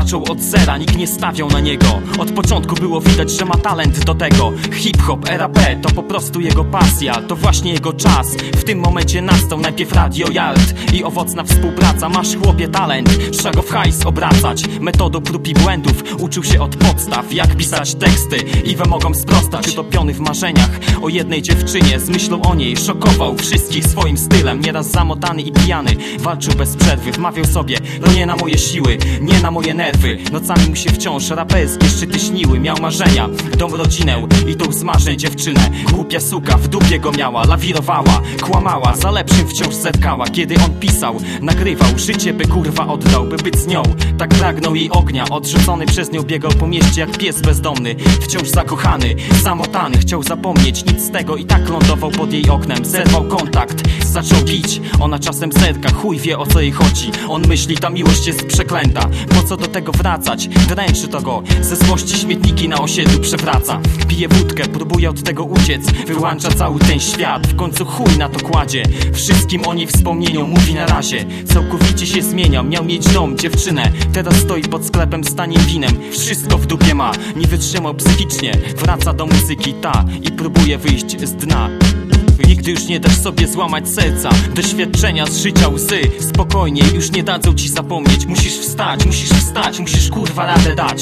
zaczął od zera, nikt nie stawiał na niego. Od początku było widać, że ma talent do tego. Hip-hop, RAP to po prostu jego pasja, to właśnie jego czas. W tym momencie nastał najpierw Radio Yard i owocna współpraca. Masz chłopie talent, trzeba go w hajs obracać. Metodą prób i błędów uczył się od podstaw, jak pisać teksty i wymogom sprostać. Utopiony w marzeniach o jednej dziewczynie, z myślą o niej szokował wszystkich swoim stylem. Nieraz zamotany i pijany walczył bez przerwy, wmawiał sobie: no nie na moje siły, nie na moje nerwy. Nocami mu się wciąż raperskie szczyty śniły. Miał marzenia, dom, rodzinę i tą z marzeń dziewczynę. Głupia suka w dupie go miała, lawirowała, kłamała, za lepszym wciąż zerkała. Kiedy on pisał, nagrywał, życie by kurwa oddał, by być z nią. Tak pragnął jej ognia, odrzucony przez nią biegał po mieście jak pies bezdomny. Wciąż zakochany, zamotany, chciał zapomnieć, nic z tego i tak lądował pod jej oknem. Zerwał kontakt, zaczął pić, ona czasem zerka, chuj wie o co jej chodzi. On myśli, ta miłość jest przeklęta, po co do tego wracać? Dręczy to go, ze złości śmietniki na osiedlu przewraca. Pije wódkę, próbuje od tego uciec, wyłącza cały ten świat, w końcu chuj na to kładzie. Wszystkim o niej wspomnieniom mówi na razie. Całkowicie się zmienia, miał mieć dom, dziewczynę, teraz stoi pod sklepem z tanim winem. Wszystko w dupie ma, nie wytrzymał psychicznie, wraca do muzyki ta i próbuje wyjść z dna. Nigdy już nie dasz sobie złamać serca, doświadczenia z życia łzy. Spokojnie, już nie dadzą ci zapomnieć. Musisz wstać, musisz kurwa radę dać.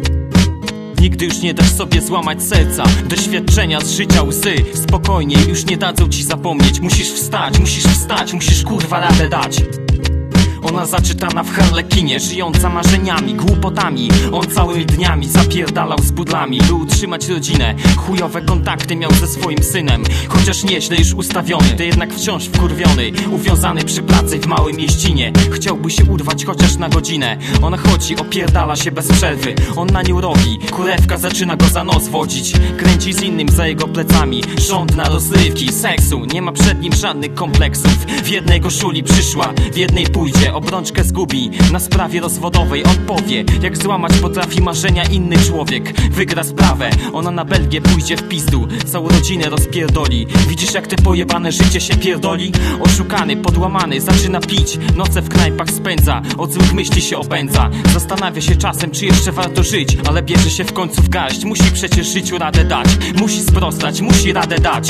Nigdy już nie dasz sobie złamać serca, doświadczenia z życia łzy. Spokojnie, już nie dadzą ci zapomnieć. Musisz wstać, musisz kurwa radę dać. Ona zaczytana w harlekinie, żyjąca marzeniami, głupotami. On całymi dniami zapierdalał z budlami, by utrzymać rodzinę. Chujowe kontakty miał ze swoim synem, chociaż nieźle już ustawiony, to jednak wciąż wkurwiony. Uwiązany przy pracy w małej mieścinie, chciałby się urwać chociaż na godzinę. Ona chodzi, opierdala się bez przerwy, on na nią robi, kurewka zaczyna go za nos wodzić. Kręci z innym za jego plecami, żądna rozrywki, seksu, nie ma przed nim żadnych kompleksów. W jednej koszuli przyszła, w jednej pójdzie, obrączkę zgubi, na sprawie rozwodowej on powie, jak złamać potrafi marzenia inny człowiek. Wygra sprawę, ona na Belgię pójdzie w pizdu, całą rodzinę rozpierdoli. Widzisz jak te pojebane życie się pierdoli? Oszukany, podłamany, zaczyna pić, noce w knajpach spędza, od złych myśli się opędza. Zastanawia się czasem, czy jeszcze warto żyć, ale bierze się w końcu w garść. Musi przecież życiu radę dać, musi sprostać, musi radę dać.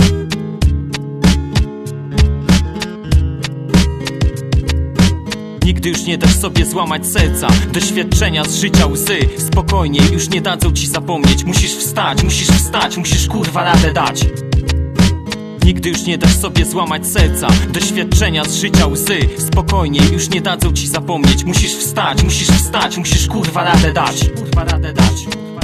Nigdy już nie dasz sobie złamać serca, doświadczenia z życia łzy. Spokojnie, już nie dadzą ci zapomnieć. Musisz wstać, musisz kurwa radę dać. Nigdy już nie dasz sobie złamać serca, doświadczenia z życia łzy. Spokojnie, już nie dadzą ci zapomnieć. Musisz wstać, musisz kurwa radę dać.